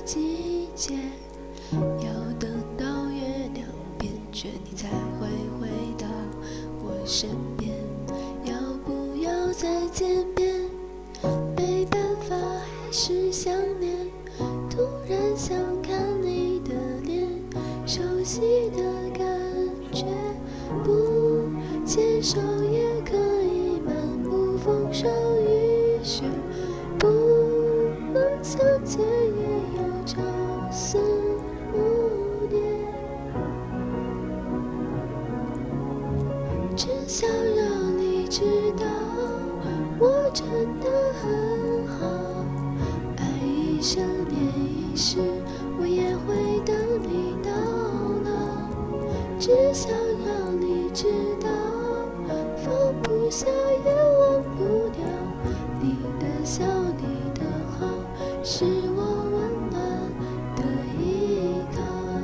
季节，要等到月亮变缺，你才会回到我身边。要不要再见面？没办法，还是想念。突然想看你的脸，熟悉的感觉，不牵手也可以漫步风霜雨雪，不能相见也要朝思暮念，只想让你知道我真的很好，爱一生念一世，我也会等你到老，只想让你知道放不下也忘不掉，你的笑你的好是我温暖的依靠。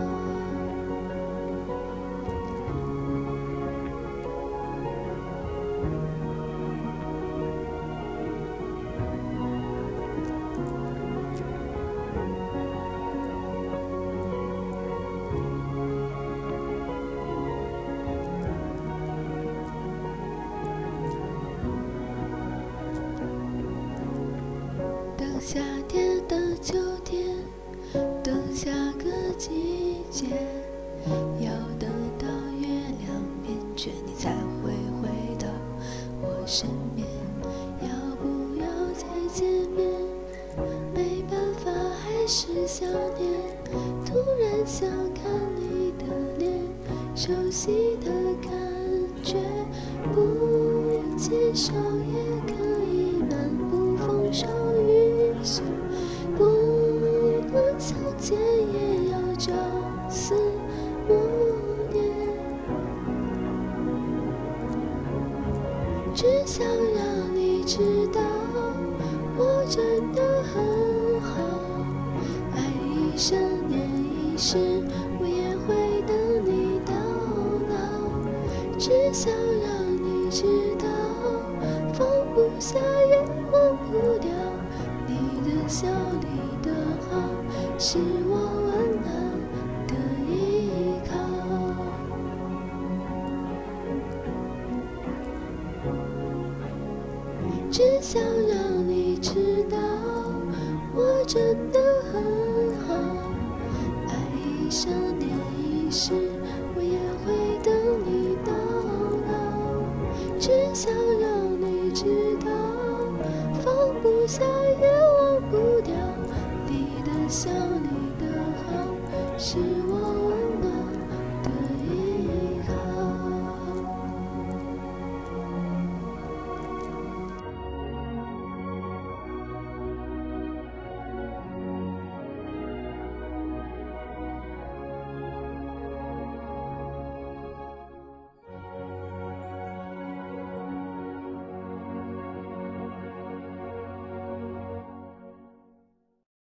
等夏天，等秋天，等下个季节，要等到月亮变缺，你才会回到我身边。要不要再见面？没办法，还是想念。突然想看你的脸，熟悉的感觉，不牵手也可以漫步风霜雨雪，不能相见也要朝思暮念，只想让你知道我真的很好，爱一生念一世，我也会等你到老，只想让你知道放不下也忘不掉，你的笑你的好是我温暖的依靠，只想让你知道我真的